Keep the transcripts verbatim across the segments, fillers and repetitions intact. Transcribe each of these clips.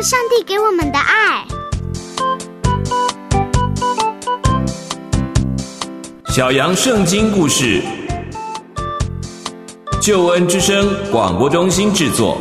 上帝给我们的爱。 小羊圣经故事，救恩之声广播中心制作。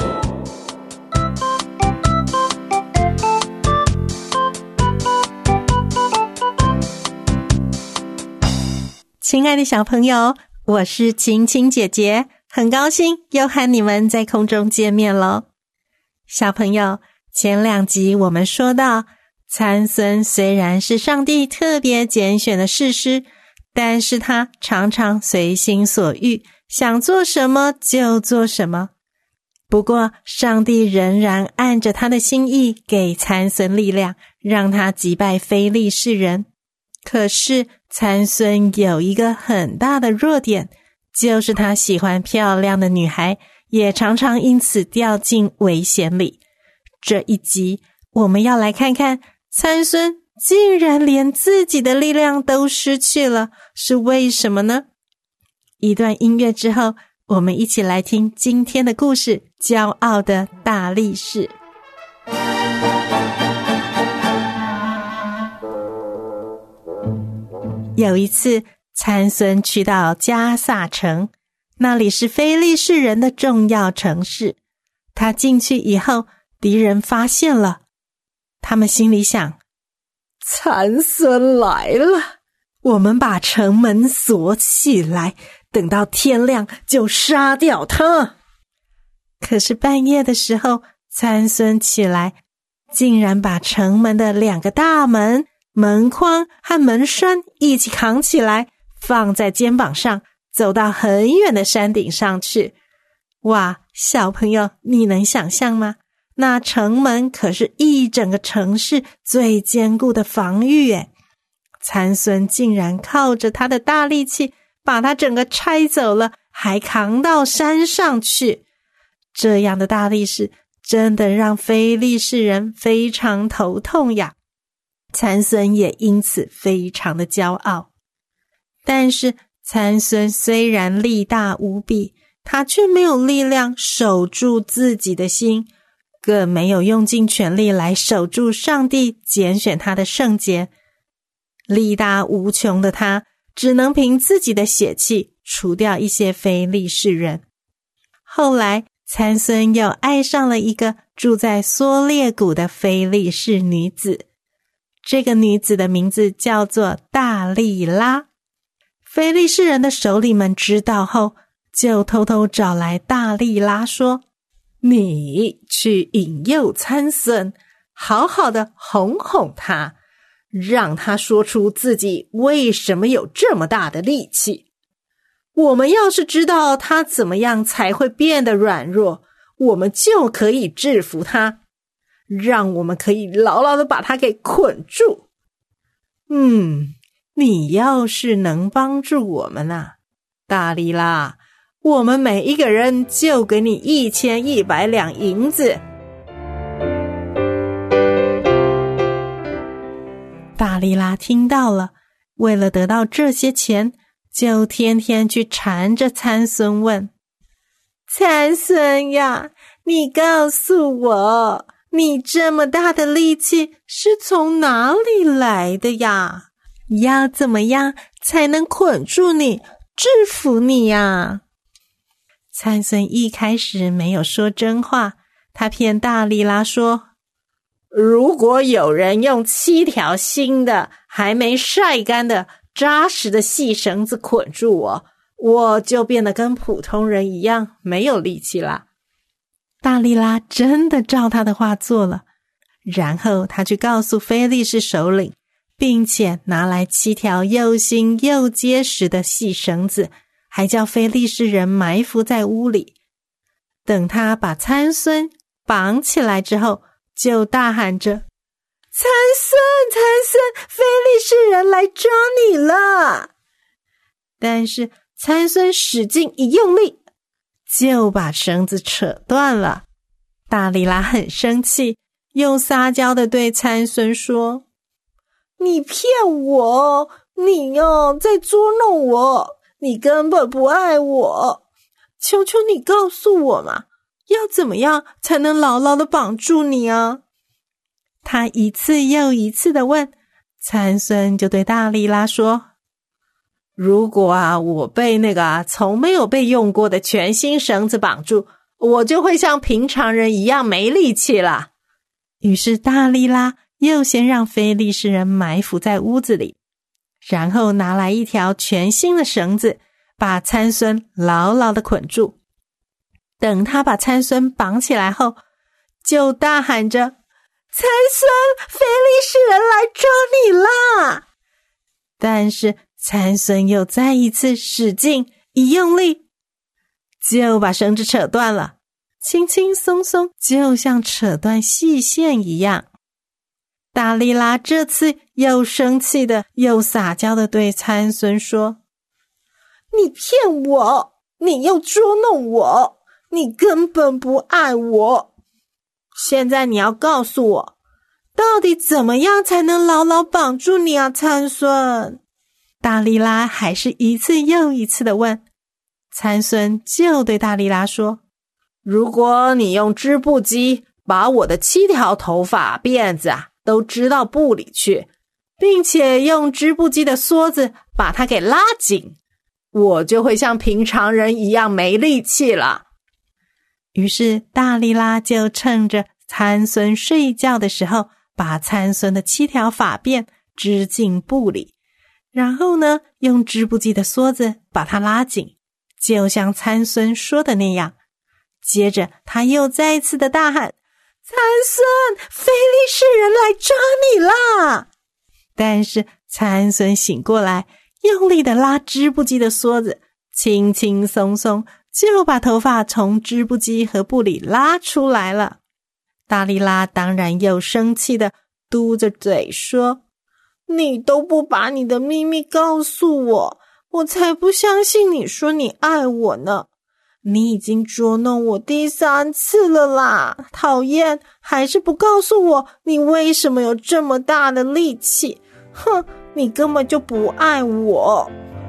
亲爱的小朋友，我是晴晴姐姐，很高兴又和你们在空中见面咯。小朋友，前两集我们说到，参孙虽然是上帝特别拣选的士师，但是他常常随心所欲，想做什么就做什么。不过上帝仍然按着他的心意给参孙力量，让他击败非利士人。可是参孙有一个很大的弱点，就是他喜欢漂亮的女孩，也常常因此掉进危险里。这一集我们要来看看参孙竟然连自己的力量都失去了，是为什么呢？一段音乐之后，我们一起来听今天的故事，骄傲的大力士。有一次，参孙去到迦萨城，那里是非利士人的重要城市。他进去以后，敌人发现了，他们心里想，参孙来了，我们把城门锁起来，等到天亮就杀掉他。可是半夜的时候，参孙起来，竟然把城门的两个大门、门框和门栓一起扛起来，放在肩膀上，走到很远的山顶上去。哇，小朋友，你能想象吗？那城门可是一整个城市最坚固的防御耶。参孙竟然靠着他的大力气，把它整个拆走了，还扛到山上去。这样的大力士真的让非利士人非常头痛呀。参孙也因此非常的骄傲。但是参孙虽然力大无比，他却没有力量守住自己的心，更没有用尽全力来守住上帝拣选他的圣洁。力大无穷的他，只能凭自己的血气除掉一些非利士人。后来参孙又爱上了一个住在梭列谷的非利士女子，这个女子的名字叫做大利拉。非利士人的首领们知道后，就偷偷找来大利拉说，你去引诱参孙，好好的哄哄他，让他说出自己为什么有这么大的力气。我们要是知道他怎么样才会变得软弱，我们就可以制服他，让我们可以牢牢的把他给捆住。嗯，你要是能帮助我们啊，大利拉，我们每一个人就给你一千一百两银子。大利拉听到了，为了得到这些钱，就天天去缠着参孙问，参孙呀，你告诉我，你这么大的力气是从哪里来的呀？要怎么样才能捆住你，制服你呀？参孙一开始没有说真话，他骗大利拉说，如果有人用七条新的还没晒干的扎实的细绳子捆住我，我就变得跟普通人一样没有力气啦。大利拉真的照他的话做了，然后他去告诉非利士首领，并且拿来七条又新又结实的细绳子，还叫非利士人埋伏在屋里。等他把参孙绑起来之后，就大喊着，参孙，参孙，非利士人来抓你了。但是参孙使劲一用力，就把绳子扯断了。大利拉很生气，又撒娇地对参孙说，你骗我，你哦在捉弄我，你根本不爱我，求求你告诉我嘛，要怎么样才能牢牢地绑住你啊？ 他一次又一次的问，参孙就对大利拉说，如果啊我被那个啊从没有被用过的全新绳子绑住，我就会像平常人一样没力气了。于是大利拉又先让非利士人埋伏在屋子里，然后拿来一条全新的绳子，把参孙牢牢地捆住。等他把参孙绑起来后，就大喊着，参孙，非利士人来抓你啦！但是参孙又再一次使劲一用力，就把绳子扯断了，轻轻松松，就像扯断细线一样。大利拉这次又生气的又撒娇的对参孙说，你骗我，你又捉弄我，你根本不爱我。现在你要告诉我，到底怎么样才能牢牢绑住你啊，参孙？大利拉还是一次又一次的问。参孙就对大利拉说，如果你用织布机把我的七条头发辫子啊都织到布里去，并且用织布机的梭子把它给拉紧，我就会像平常人一样没力气了。于是大利拉就趁着参孙睡觉的时候，把参孙的七条发辫织进布里，然后呢，用织布机的梭子把它拉紧，就像参孙说的那样。接着他又再次的大喊，参孙，非利士人来抓你啦！但是参孙醒过来，用力的拉织布机的梭子，轻轻松松就把头发从织布机和布里拉出来了。大利拉当然又生气的嘟着嘴说，你都不把你的秘密告诉我，我才不相信你说你爱我呢。你已经捉弄我第三次了啦，讨厌，还是不告诉我你为什么有这么大的力气。哼，你根本就不爱我。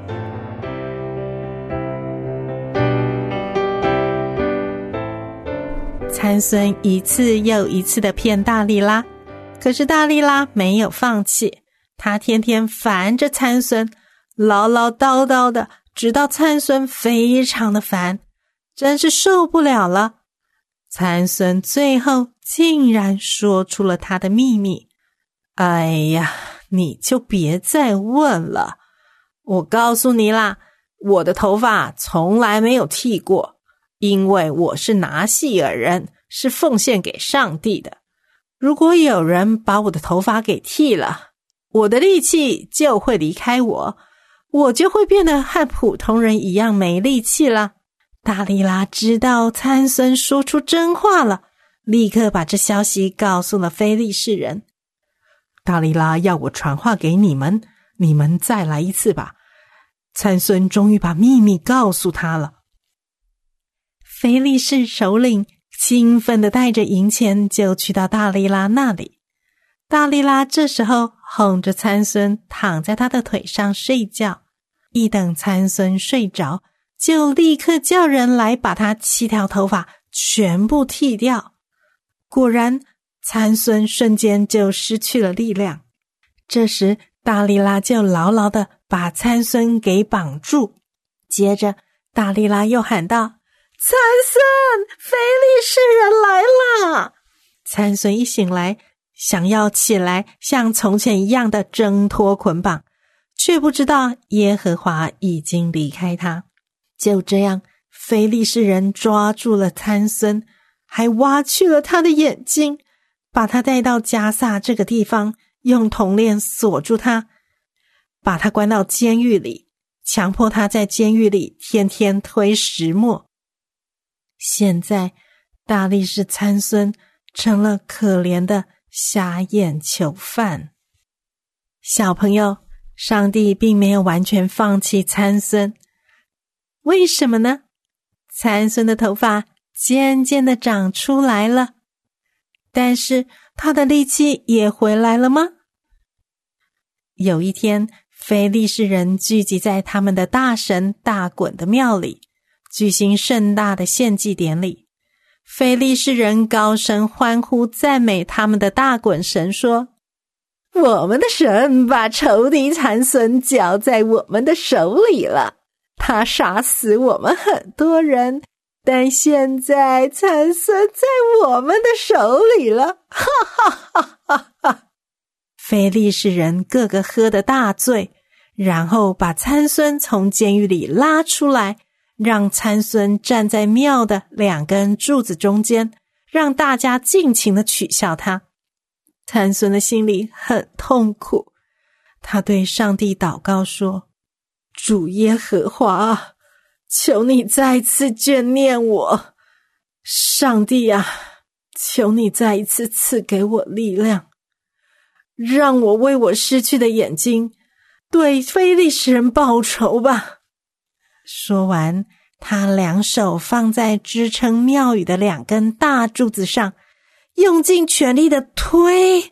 参孙一次又一次的骗大利拉，可是大利拉没有放弃，他天天烦着参孙，唠唠叨叨的，直到参孙非常的烦，真是受不了了。参孙最后竟然说出了他的秘密。哎呀，你就别再问了，我告诉你啦，我的头发从来没有剃过，因为我是拿细耳人，是奉献给上帝的。如果有人把我的头发给剃了，我的力气就会离开我，我就会变得和普通人一样没力气了。大利拉知道参孙说出真话了，立刻把这消息告诉了非利士人。大利拉要我传话给你们，你们再来一次吧。参孙终于把秘密告诉他了。非利士首领兴奋地带着银钱就去到大利拉那里。大利拉这时候哄着参孙躺在他的腿上睡觉，一等参孙睡着，就立刻叫人来把他七条头发全部剃掉。果然参孙瞬间就失去了力量。这时大利拉就牢牢地把参孙给绑住，接着大利拉又喊道，参孙，非利士人来了！参孙一醒来，想要起来像从前一样的挣脱捆绑，却不知道耶和华已经离开他。就这样，非利士人抓住了参孙，还挖去了他的眼睛，把他带到迦萨这个地方，用铜链锁住他，把他关到监狱里，强迫他在监狱里天天推石磨。现在大力士参孙成了可怜的瞎眼囚犯。小朋友，上帝并没有完全放弃参孙，为什么呢？参孙的头发渐渐的长出来了，但是他的力气也回来了吗？有一天，非利士人聚集在他们的大神大衮的庙里，举行盛大的献祭典礼。 非利士人高声欢呼赞美他们的大滚神说，我们的神把仇敌参孙交在我们的手里了，他杀死我们很多人，但现在参孙在我们的手里了，哈哈哈哈哈！非利士人个个喝得大醉，然后把参孙从监狱里拉出来，让参孙站在庙的两根柱子中间，让大家尽情地取笑他。参孙的心里很痛苦，他对上帝祷告说，主耶和华啊，求你再次眷念我，上帝啊，求你再一次赐给我力量，让我为我失去的眼睛对非利士人报仇吧。说完，他两手放在支撑庙宇的两根大柱子上，用尽全力的推。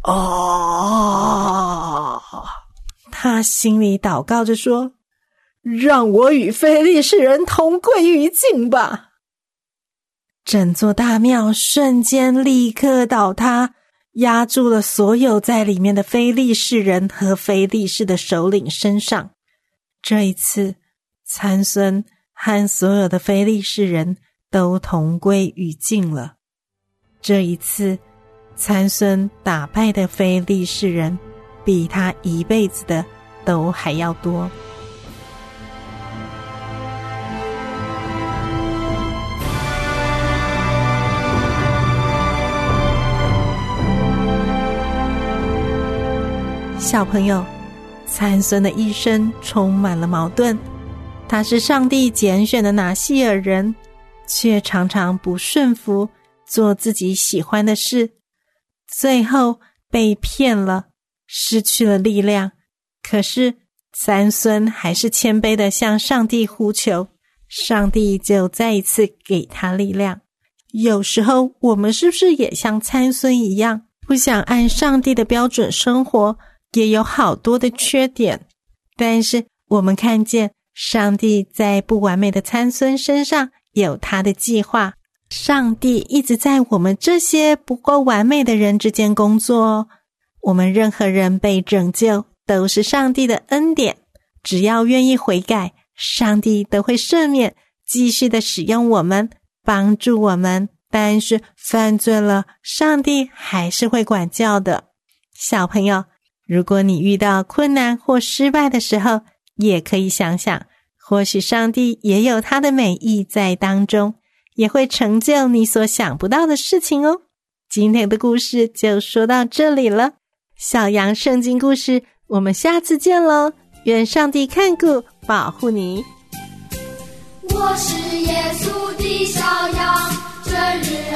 哦，他心里祷告着说，让我与非利士人同归于尽吧。整座大庙瞬间立刻倒塌，压住了所有在里面的非利士人和非利士的首领身上。这一次，参孙和所有的非利士人都同归于尽了。这一次，参孙打败的非利士人比他一辈子的都还要多。小朋友，参孙的一生充满了矛盾，他是上帝拣选的拿细尔人，却常常不顺服，做自己喜欢的事，最后被骗了，失去了力量。可是参孙还是谦卑地向上帝呼求，上帝就再一次给他力量。有时候我们是不是也像参孙一样，不想按上帝的标准生活，也有好多的缺点，但是我们看见上帝在不完美的参孙身上有他的计划。上帝一直在我们这些不够完美的人之间工作哦。我们任何人被拯救都是上帝的恩典，只要愿意悔改，上帝都会赦免，继续的使用我们，帮助我们。但是犯罪了，上帝还是会管教的。小朋友，如果你遇到困难或失败的时候，也可以想想，或许上帝也有他的美意在当中，也会成就你所想不到的事情哦。今天的故事就说到这里了，小羊圣经故事，我们下次见咯，愿上帝看顾保护你。 我是耶稣的小羊，这日